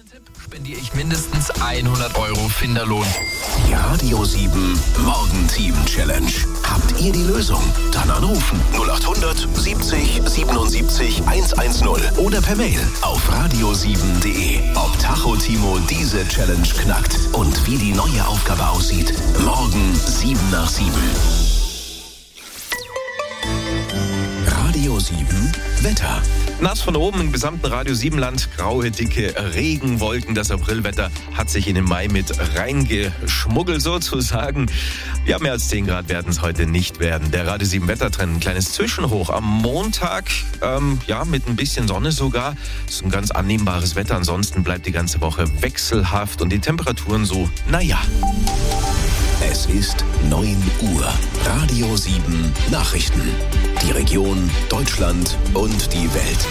Tipp spendiere ich mindestens 100 € Finderlohn. Die Radio 7 Morgenteam Challenge. Habt ihr die Lösung? Dann anrufen 0800 70 77 110 oder per Mail auf radio7.de. Ob Tacho Timo diese Challenge knackt und wie die neue Aufgabe aussieht, morgen 7 nach 7. Radio 7 Wetter. Nass von oben im gesamten Radio 7-Land, graue, dicke Regenwolken. Das Aprilwetter hat sich in den Mai mit reingeschmuggelt sozusagen. Ja, mehr als 10 Grad werden es heute nicht werden. Der Radio 7 Wettertrend, ein kleines Zwischenhoch am Montag, mit ein bisschen Sonne sogar. Das ist ein ganz annehmbares Wetter. Ansonsten bleibt die ganze Woche wechselhaft und die Temperaturen so, naja. Es ist 9 Uhr. Radio 7 Nachrichten. Die Region, Deutschland und die Welt.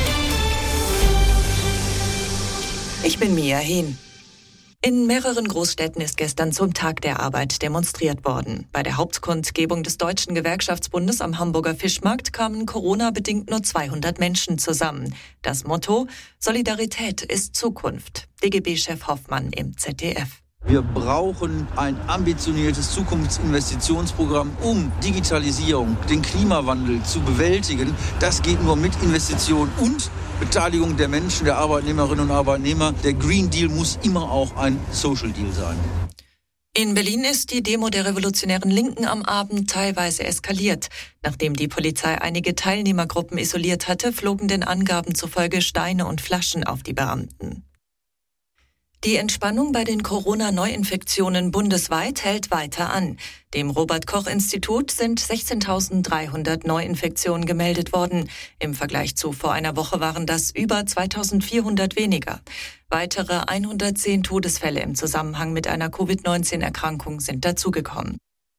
Ich bin Mia Hehn. In mehreren Großstädten ist gestern zum Tag der Arbeit demonstriert worden. Bei der Hauptkundgebung des Deutschen Gewerkschaftsbundes am Hamburger Fischmarkt kamen Corona-bedingt nur 200 Menschen zusammen. Das Motto: Solidarität ist Zukunft. DGB-Chef Hoffmann im ZDF. Wir brauchen ein ambitioniertes Zukunftsinvestitionsprogramm, um Digitalisierung, den Klimawandel zu bewältigen. Das geht nur mit Investitionen und Beteiligung der Menschen, der Arbeitnehmerinnen und Arbeitnehmer. Der Green Deal muss immer auch ein Social Deal sein. In Berlin ist die Demo der Revolutionären Linken am Abend teilweise eskaliert. Nachdem die Polizei einige Teilnehmergruppen isoliert hatte, flogen den Angaben zufolge Steine und Flaschen auf die Beamten. Die Entspannung bei den Corona-Neuinfektionen bundesweit hält weiter an. Dem Robert-Koch-Institut sind 16.300 Neuinfektionen gemeldet worden. Im Vergleich zu vor einer Woche waren das über 2.400 weniger. Weitere 110 Todesfälle im Zusammenhang mit einer Covid-19-Erkrankung sind dazugekommen.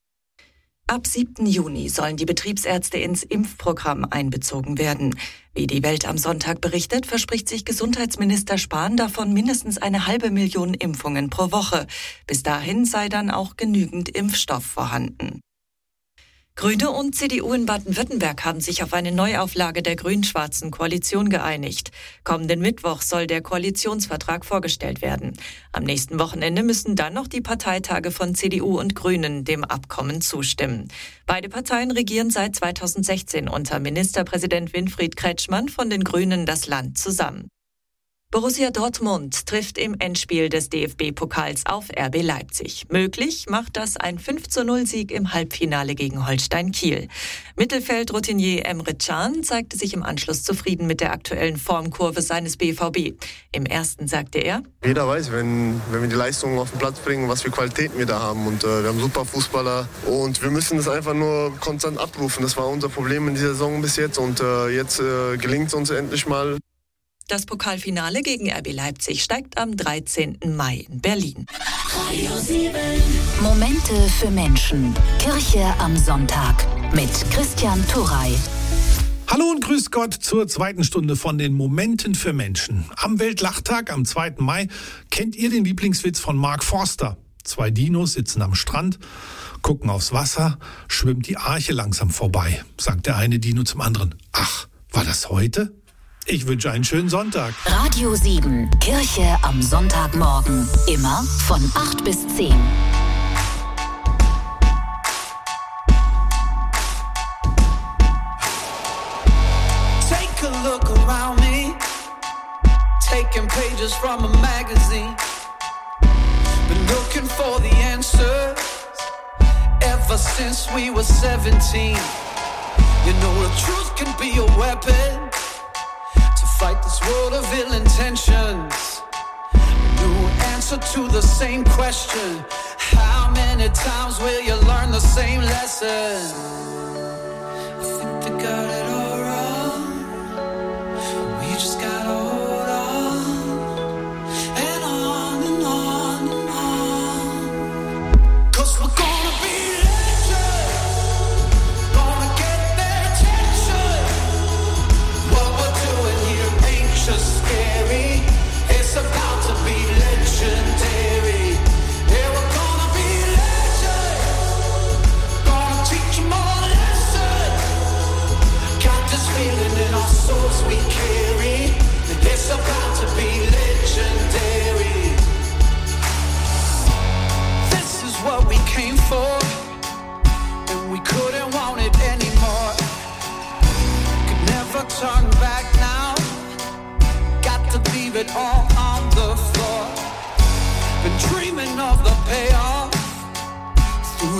Ab 7. Juni sollen die Betriebsärzte ins Impfprogramm einbezogen werden. Wie die Welt am Sonntag berichtet, verspricht sich Gesundheitsminister Spahn davon mindestens 500.000 Impfungen pro Woche. Bis dahin sei dann auch genügend Impfstoff vorhanden. Grüne und CDU in Baden-Württemberg haben sich auf eine Neuauflage der grün-schwarzen Koalition geeinigt. Kommenden Mittwoch soll der Koalitionsvertrag vorgestellt werden. Am nächsten Wochenende müssen dann noch die Parteitage von CDU und Grünen dem Abkommen zustimmen. Beide Parteien regieren seit 2016 unter Ministerpräsident Winfried Kretschmann von den Grünen das Land zusammen. Borussia Dortmund trifft im Endspiel des DFB-Pokals auf RB Leipzig. Möglich macht das ein 5:0-Sieg im Halbfinale gegen Holstein Kiel. Mittelfeldroutinier Emre Can zeigte sich im Anschluss zufrieden mit der aktuellen Formkurve seines BVB. Im ersten sagte er: Jeder weiß, wenn wir die Leistungen auf den Platz bringen, was für Qualitäten wir da haben. Und wir haben super Fußballer und wir müssen das einfach nur konstant abrufen. Das war unser Problem in dieser Saison bis jetzt und jetzt gelingt es uns endlich mal. Das Pokalfinale gegen RB Leipzig steigt am 13. Mai in Berlin. Momente für Menschen. Kirche am Sonntag mit Christian Turrey. Hallo und grüß Gott zur zweiten Stunde von den Momenten für Menschen. Am Weltlachtag am 2. Mai kennt ihr den Lieblingswitz von Mark Forster. 2 Dinos sitzen am Strand, gucken aufs Wasser, schwimmt die Arche langsam vorbei. Sagt der eine Dino zum anderen: Ach, war das heute? Ich wünsche einen schönen Sonntag. Radio 7, Kirche am Sonntagmorgen. Immer von 8 bis 10. Take a look around me, taking pages from a magazine. Been looking for the answers ever since we were 17. You know the truth can be a weapon. Fight this world of ill intentions. A new answer to the same question. How many times will you learn the same lesson? I think they got it all wrong. We just gotta hold on. And on and on and on. 'Cause we're gonna be legends. Gonna get their attention. What we're doing here ain't just scary. It's about to be legendary. Yeah, we're gonna be legends. Gonna teach them all a lesson.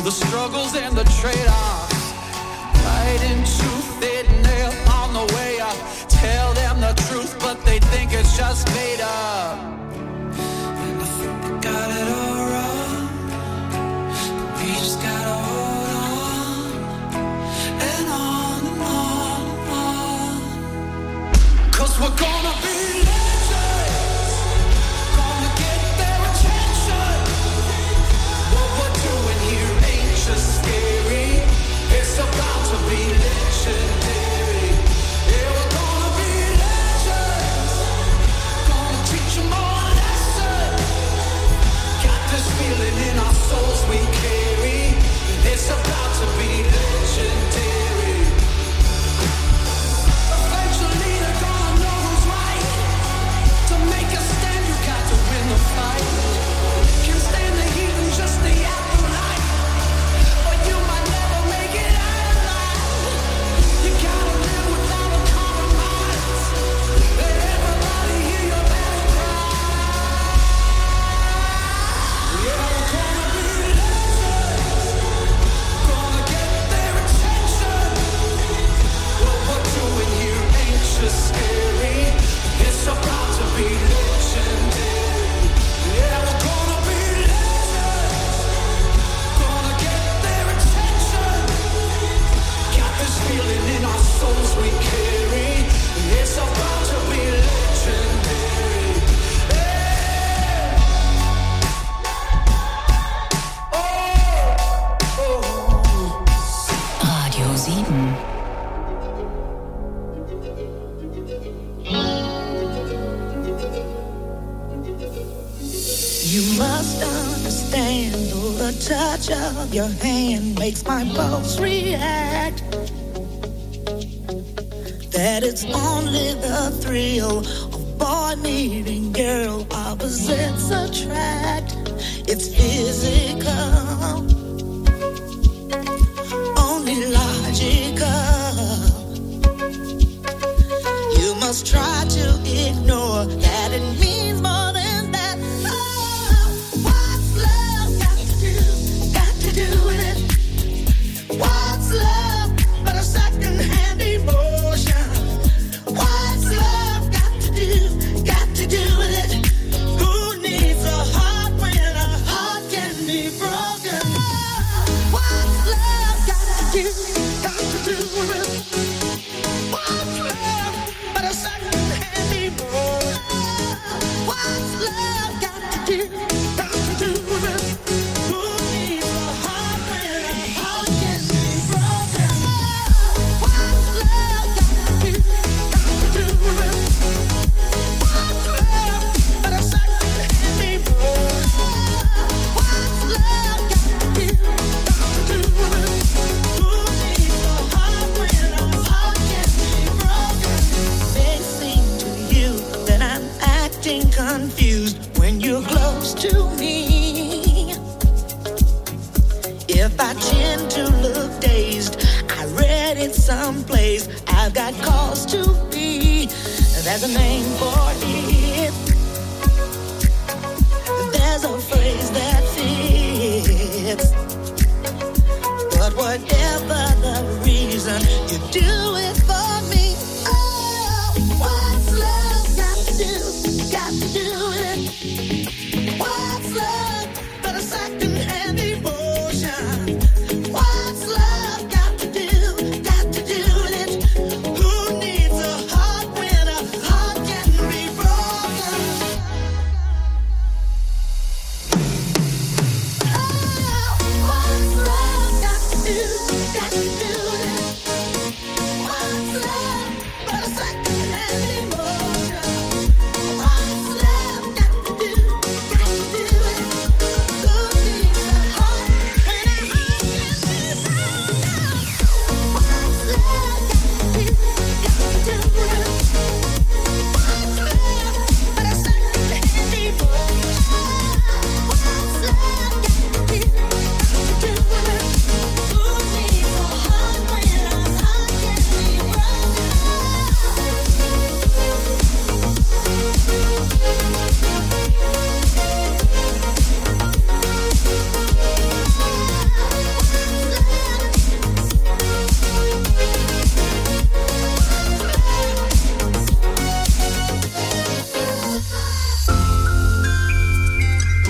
the struggles and the trade-offs. Right in truth, they nail on the way up. Tell them the truth, but they think it's just made up. And I think they got it all wrong, but we just gotta hold on and on and on and on. 'Cause we're gonna be legends, gonna get their attention. What we're doing here ain't just scary, it's about to be legendary. Yeah, we're gonna be legends, gonna teach them all a lesson. Got this feeling in our souls we carry, it's about to be legendary. Eventually they're gonna know who's right. To make a stand you got to win the fight. Can't stand the heat and just the afterlife, or you might never make it out alive. You gotta live without a compromise. Let everybody hear your battle cry. Yeah, we're gonna be legends, gonna get their attention. What we're doing here ain't just scary, it's about to be legendary. Yeah, we're gonna be legends, gonna get their attention. Got this feeling in our souls we carry, it's about to be legendary. Hey. Radio 7. You must understand, though the touch of your hand makes my pulse react, that it's only the thrill of boy meeting girl, opposites attract. It's physical, only logical. You must try to ignore that it means more than that. Oh, what's love got to do with it? What's love but a second-hand emotion? What's love got to do with it? Who needs a heart when a heart can be broken? What's love got to do with it? What's love but a second-hand emotion? What's love got to do with it? Who needs a heart when a heart can be broken? What's love got to do with it? What's love but a second-hand emotion? What's love got to do with it? Who needs a heart when a heart can be broken? May seem to you that I'm acting confused when you're close to me. If I tend to look dazed, I read it someplace, I've got cause to be. There's a name for it, there's a phrase that fits. But whatever the reason, you do it for me. Oh, what's love got to do with it? What's love but a second-hand emotion? What's love got to do with it? Who needs a heart when a heart can be broken? Oh, what's love got to do with it? What's love but a second-hand emotion? What's love got to do with it?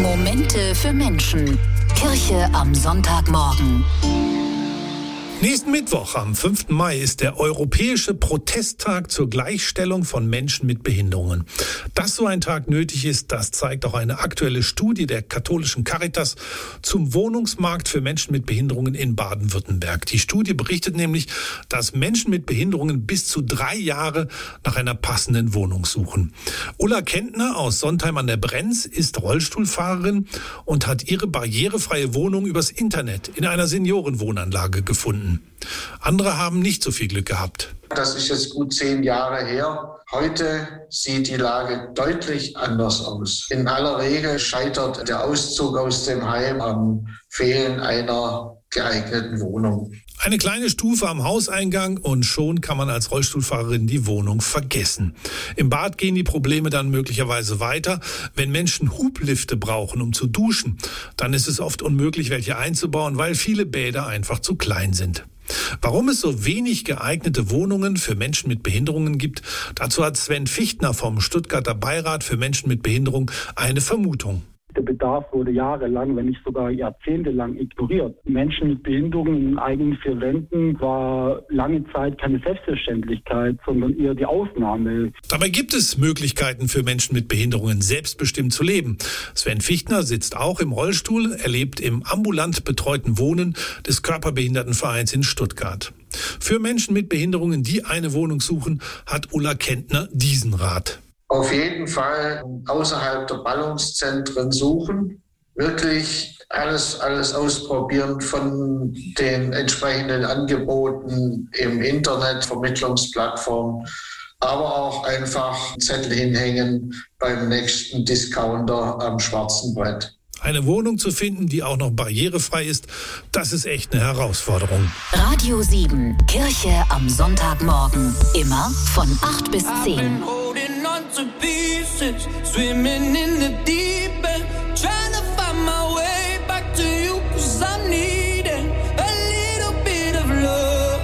Momente für Menschen. Kirche am Sonntagmorgen. Nächsten Mittwoch, am 5. Mai, ist der Europäische Protesttag zur Gleichstellung von Menschen mit Behinderungen. Dass so ein Tag nötig ist, das zeigt auch eine aktuelle Studie der katholischen Caritas zum Wohnungsmarkt für Menschen mit Behinderungen in Baden-Württemberg. Die Studie berichtet nämlich, dass Menschen mit Behinderungen bis zu 3 Jahre nach einer passenden Wohnung suchen. Ulla Kentner aus Sontheim an der Brenz ist Rollstuhlfahrerin und hat ihre barrierefreie Wohnung übers Internet in einer Seniorenwohnanlage gefunden. Andere haben nicht so viel Glück gehabt. Das ist jetzt gut 10 Jahre her. Heute sieht die Lage deutlich anders aus. In aller Regel scheitert der Auszug aus dem Heim am Fehlen einer geeigneten Wohnung. Eine kleine Stufe am Hauseingang und schon kann man als Rollstuhlfahrerin die Wohnung vergessen. Im Bad gehen die Probleme dann möglicherweise weiter. Wenn Menschen Hublifte brauchen, um zu duschen, dann ist es oft unmöglich, welche einzubauen, weil viele Bäder einfach zu klein sind. Warum es so wenig geeignete Wohnungen für Menschen mit Behinderungen gibt, dazu hat Sven Fichtner vom Stuttgarter Beirat für Menschen mit Behinderung eine Vermutung. Der Bedarf wurde jahrelang, wenn nicht sogar jahrzehntelang ignoriert. Menschen mit Behinderungen in eigenen 4 Wänden war lange Zeit keine Selbstverständlichkeit, sondern eher die Ausnahme. Dabei gibt es Möglichkeiten für Menschen mit Behinderungen, selbstbestimmt zu leben. Sven Fichtner sitzt auch im Rollstuhl, er lebt im ambulant betreuten Wohnen des Körperbehindertenvereins in Stuttgart. Für Menschen mit Behinderungen, die eine Wohnung suchen, hat Ulla Kentner diesen Rat. Auf jeden Fall außerhalb der Ballungszentren suchen, wirklich alles ausprobieren von den entsprechenden Angeboten im Internet, Vermittlungsplattformen, aber auch einfach Zettel hinhängen beim nächsten Discounter am schwarzen Brett. Eine Wohnung zu finden, die auch noch barrierefrei ist, das ist echt eine Herausforderung. Radio 7, Kirche am Sonntagmorgen. Immer von 8 bis 10. To pieces, swimming in the deep end, trying to find my way back to you, 'cause I'm needing a little bit of love,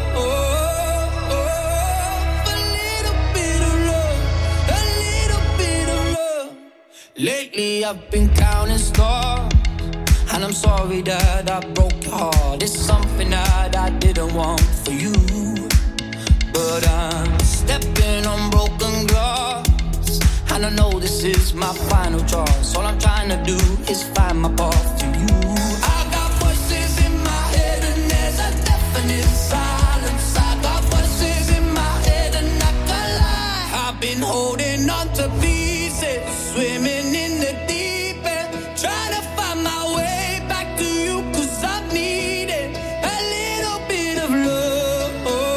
a little bit of love, a little bit of love. Lately I've been counting stars, and I'm sorry that I broke your heart. It's something that I didn't want for you, but I'm stepping on broken glass. And I know this is my final choice. All I'm trying to do is find my path to you. I got voices in my head and there's a definite silence. I got voices in my head and I can't lie. I've been holding on to pieces, swimming in the deep end, trying to find my way back to you, 'cause I'm needing a little bit of love,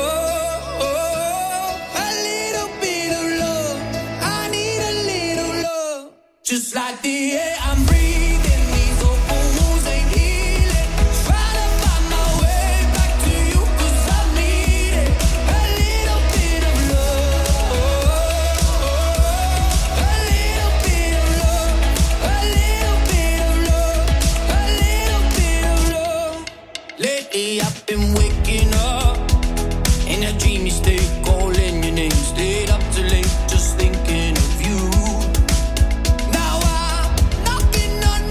a little bit of love. I need a little love, just like the air I'm breathing. These open wounds ain't healing. Try to find my way back to you, 'cause I need it. A little bit of love, a little bit of love, a little bit of love, a little bit of love. Lately I've been waking up in a dreamy state, calling your name, stayed up too late, just thinking of you. Now I'm knocking on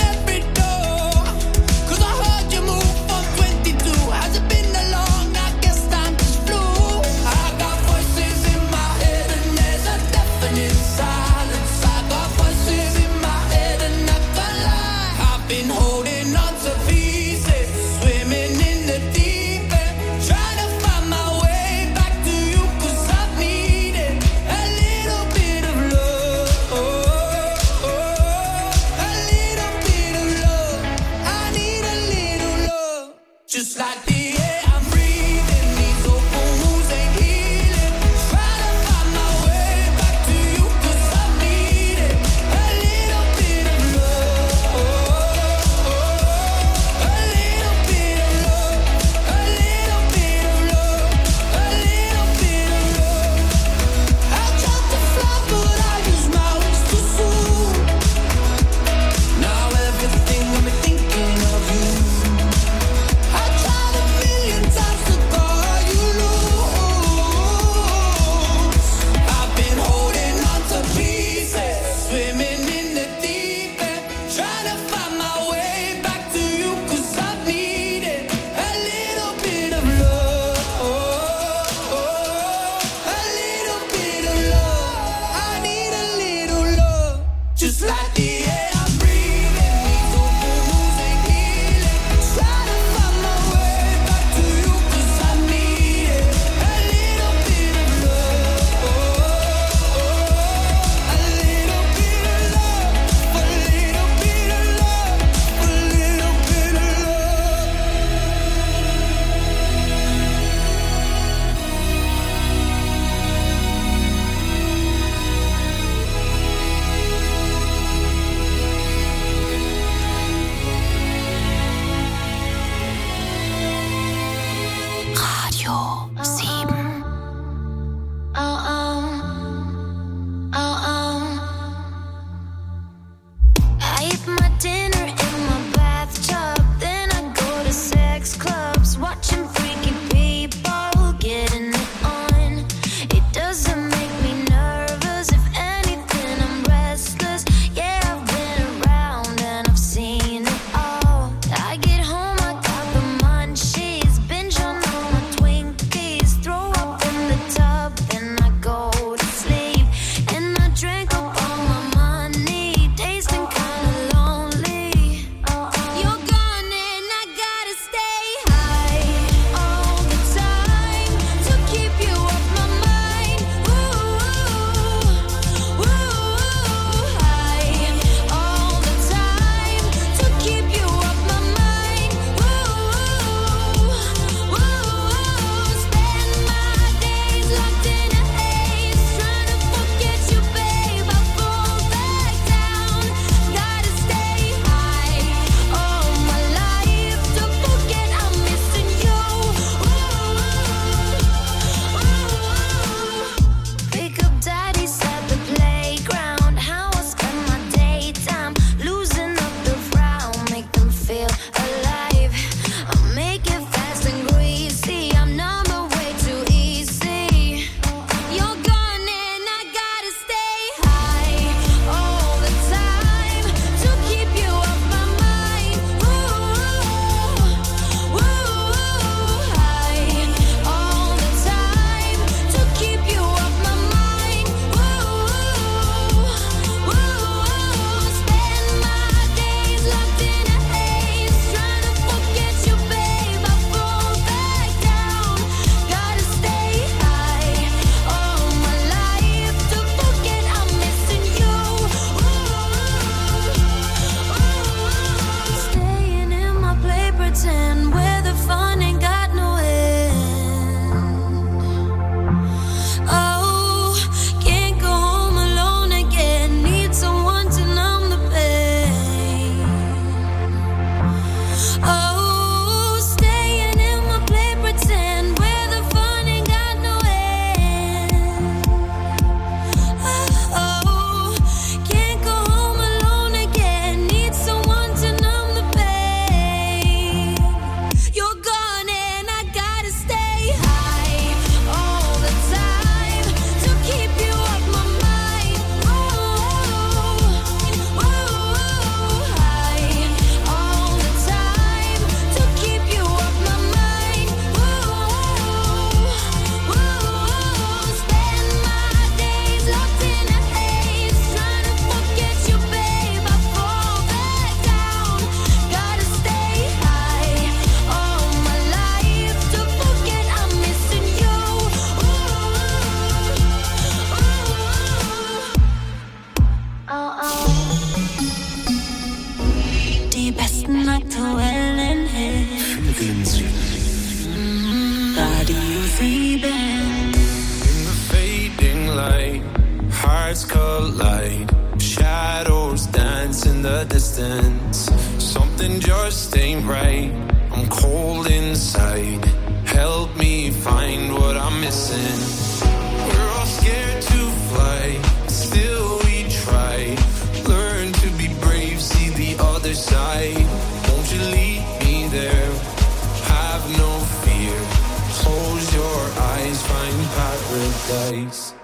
the distance. Something just ain't right. I'm cold inside. Help me find what I'm missing. We're all scared to fly, still we try. Learn to be brave, see the other side. Won't you lead me there? Have no fear. Close your eyes, find paradise.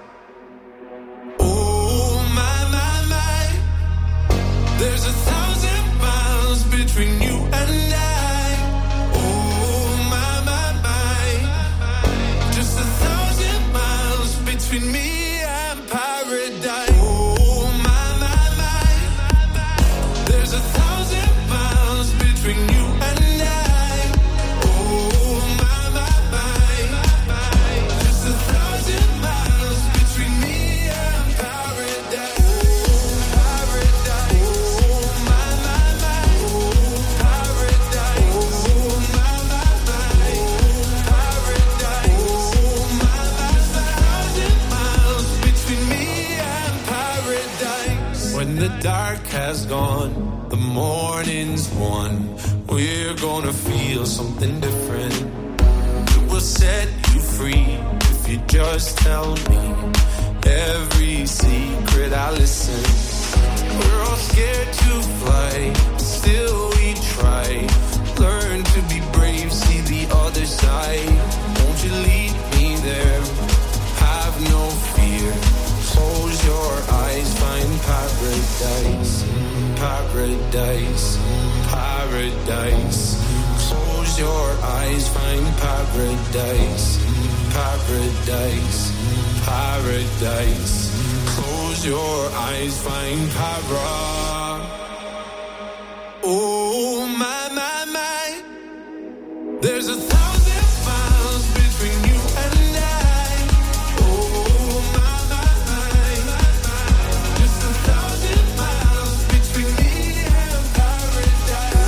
Oh my, my, my. There's 1,000 miles between you and I. Oh my, my, my. Just 1,000 miles between me and paradise. Oh my, my, my. There's 1,000 miles between you and I. Oh my, my, my. Just 1,000 miles between me and paradise. Paradise. Oh my, my, my. Paradise. Oh my, my, my. Paradise. Oh my, my, 1,000 miles between me and paradise. When the dark has gone, the morning's won. We're gonna feel something different. It will set you free if you just tell me every secret. I listen. We're all scared to fly, still we try. Learn to be brave, see the other side. Won't you lead me there? Have no fear. Close your eyes, find paradise. Paradise, paradise. Close your eyes, find paradise. Paradise, paradise. Close your eyes, find paradise. Oh my, my, my. There's 1,000 miles between you and I. Oh my, my, my. Just 1,000 miles between me and paradise.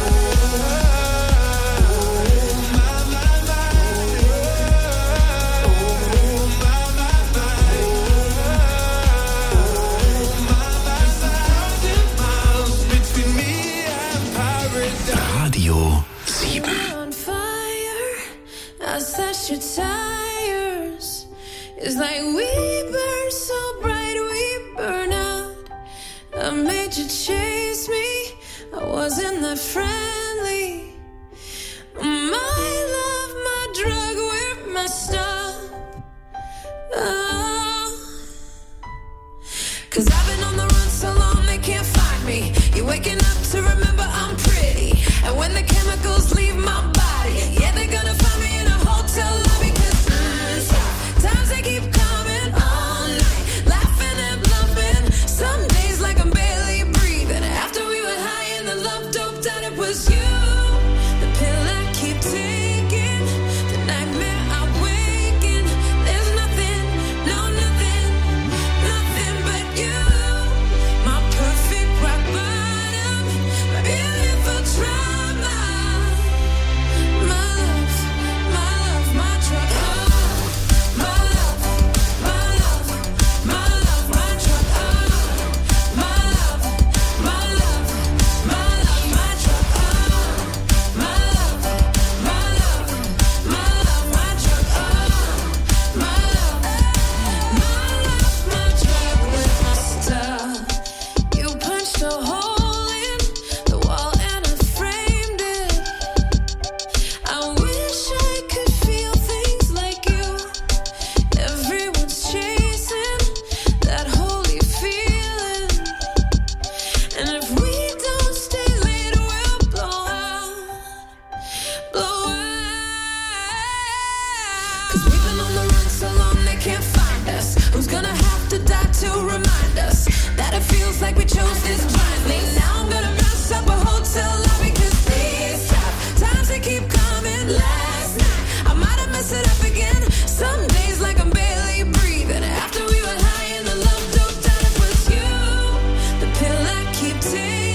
Oh my, my, my. Oh my, my, my. Oh my, my, 1,000 miles between me and paradise. Radio 7. On fire, I slash your tires. It's like we burn so bright, we burn out. I made you chase me, I wasn't that friendly. My love, my drug, we're messed up. Oh. 'Cause I've been on the run so long they can't find me. You're waking up to remember I'm pretty. And when the chemicals leave my body, yeah, they're gonna find me in a hotel lobby. 'Cause times they keep coming all night, laughing and bluffing. Some days like I'm barely breathing. After we were high and the love doped out, it was you. The pill I keep taking, the nightmare I wake in. There's nothing, no nothing, nothing but you. My perfect rock bottom, my beautiful trauma. My love, my drug. Oh, my love, my love, my love, my drug. Oh, my love, my love, my love, my drug. Oh, my love, my love, my love, my drug. Oh, my love, my drug with my stuff. You punched a hole in the wall and I framed it. I wish I could feel things like you. Everyone's chasing that holy feeling. And if we don't stay late, we'll blow out. Blow out. 'Cause we've been on the run so long they can't find us. Who's gonna have to die to remind us that it feels like we chose this blindly? Now I'm gonna mess up a hotel lobby. 'Cause these times they keep coming. Last night I might have messed it up again. Some days like I'm barely breathing. After we were high and the love doped out, it was you. The pill I keep taking.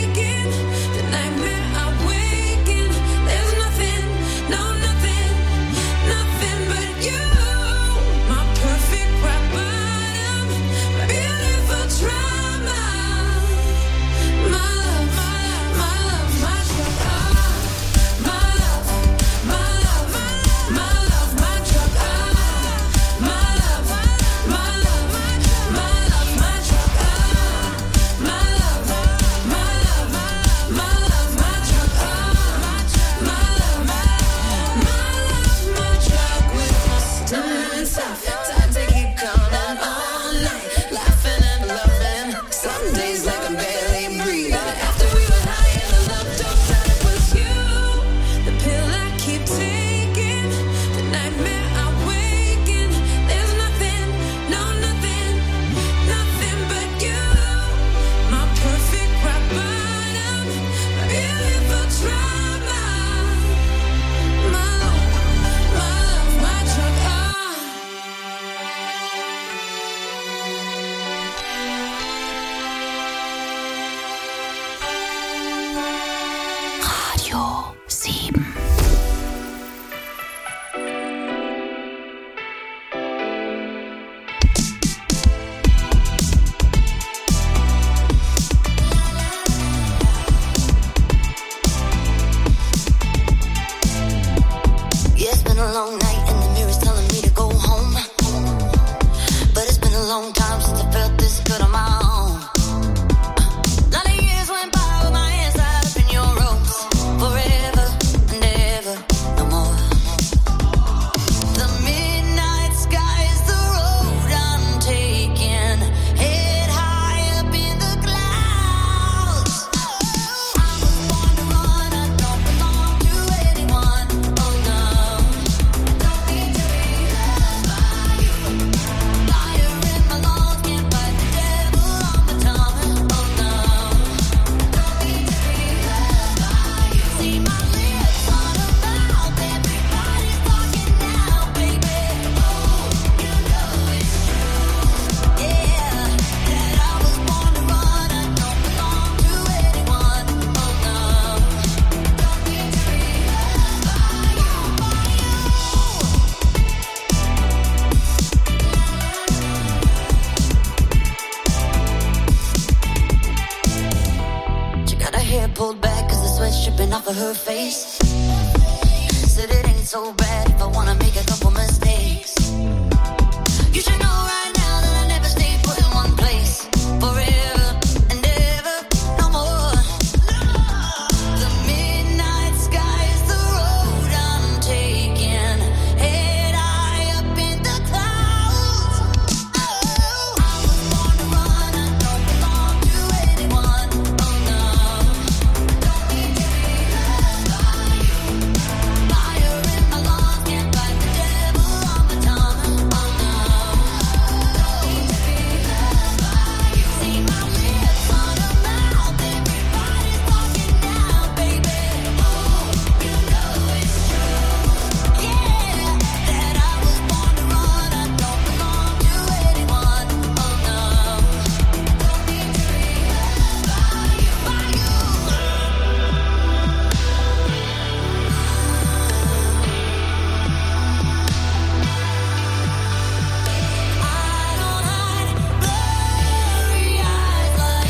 hair pulled back cause the sweat's dripping off of her face. Said it ain't so bad if I wanna make a couple mistakes. You should know right now that I never stay put in one place forever and ever, no more. The midnight sky is the road I'm taking, head high up in the clouds. Oh, I was born to run, I don't belong to anyone. Oh no, don't need to be loved by you. Fire in my lungs, can't fight the devil on my tongue. Oh no, don't need to be loved by you. See my lips on a mouth, everybody's talking now, baby. Oh, you know it's true. Yeah, that I was born to run, I don't belong to anyone. Oh no, don't need to be loved by you. I don't hide blurry eyes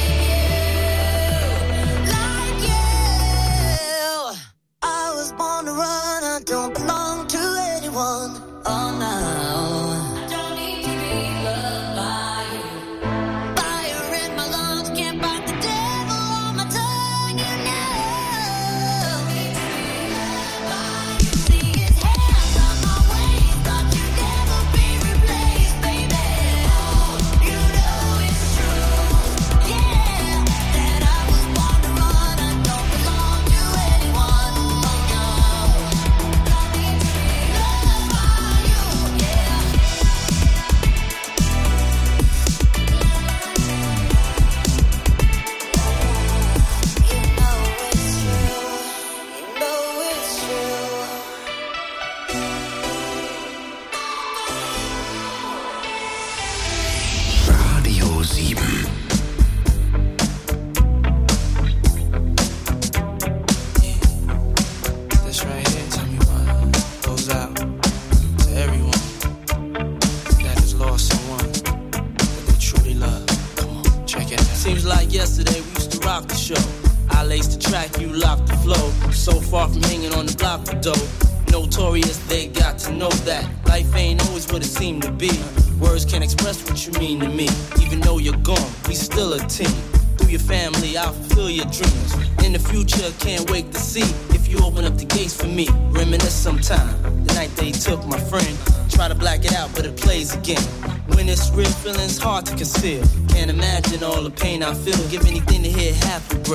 like you. I was born to run, I don't belong to anyone. Oh no, I don't need to be loved by you. Fire in my lungs, can't fight the devil on my tongue. You know, don't need to be loved by you. See his hands on my waist, thought you'd never be replaced, baby. Oh, you know it's true. Yeah, that I was born to run, I don't belong to anyone. Oh no, don't need to be loved by you. Yeah. You know it's true. You know it's true. Radio 7. This right here, tell me what goes out to everyone that has lost someone that they truly love. Come on, check it out. Seems like yesterday we used to rock the show. I laced the track, you locked the flow. So far from hanging on the block for dough. Notorious, they got to know that life ain't always what it seemed to be. Words can't express what you mean to me. Even though you're gone, we still a team. Through your family, I'll fulfill your dreams. In the future, can't wait to see if you open up the gates for me. Reminisce sometime, the night they took my friend. Try to black it out, but it plays again. When it's real, feeling's hard to conceal. Can't imagine all the pain I feel. Give anything to hear half a breath.